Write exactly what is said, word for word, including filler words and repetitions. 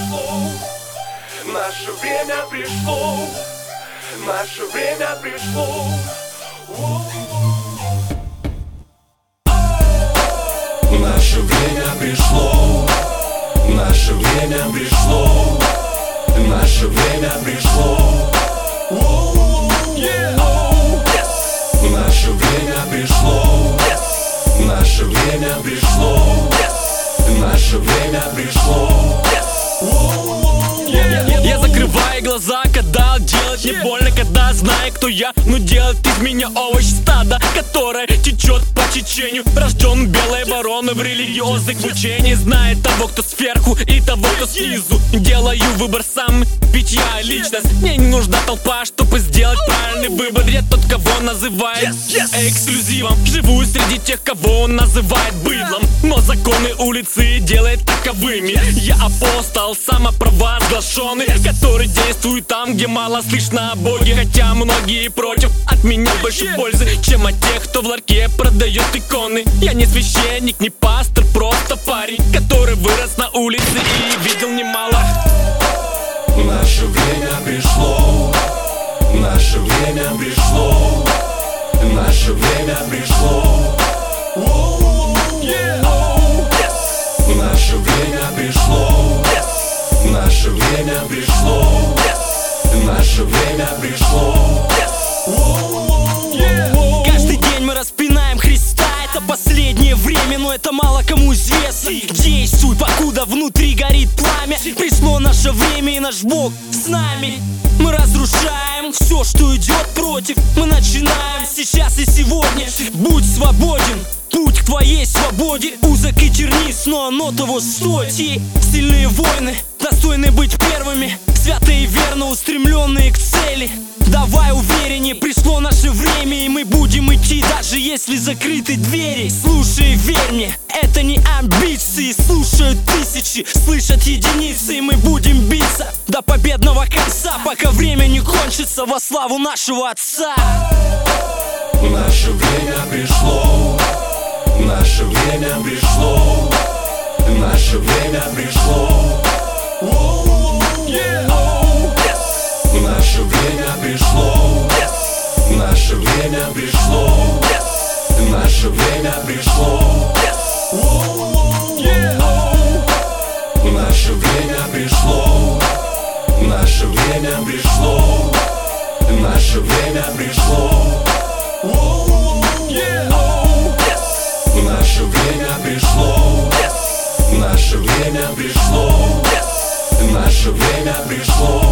пришло, наше время пришло, наше время пришло. Наше время пришло, наше время пришло, наше время пришло. Наше время пришло, наше время пришло, наше время пришло. Я закрываю глаза, когда делать не больно, когда знаю, кто я, но делать из меня овощ стада, которое течет по течению. Рожден белой вороной в религиозных учениях, знает того, кто сверху и того, кто снизу. Делаю выбор сам, ведь я личность. Мне не нужна толпа, чтобы сделать правильный выбор. Я тот, кого называет эксклюзивом. Живу среди тех, кого он называет быдлом, но законы улицы делает таковыми. Я апостол, самопровозглашенный, который действует там, где мало слышно о Боге. Хотя многие против, от меня больше пользы, чем от тех, кто в ларьке продает иконы. Я не священник, не пастор, просто парень, который вырос на улице и видел немало. Наше время пришло, наше время пришло, наше время пришло. Наше время пришло, наше время пришло, наше время пришло. Каждый день мы распинаем Христа, это последнее время, но это мало кому известно. Действуй, покуда внутри горит пламя. Пришло наше время, и наш Бог с нами. Мы разрушаем все, что идет против. Мы начинаем сейчас и сегодня. Будь свободен, путь к твоей свободе узок и тернист, но оно того стоит. Сильные воины достойны быть первыми, святые и верно устремленные к цели. Давай увереннее, пришло наше время, и мы будем идти, даже если закрыты двери. Слушай, верь мне, это не амбиции. Слушают тысячи, слышат единицы, и мы будем биться до победного конца, пока время не кончится во славу нашего Отца. Наше время пришло, наше время пришло, наше время пришло. Наше время пришло, наше время пришло, наше время пришло. Наше время пришло, наше время пришло, наше время пришло. Наше время пришло, наше время пришло, наше время пришло.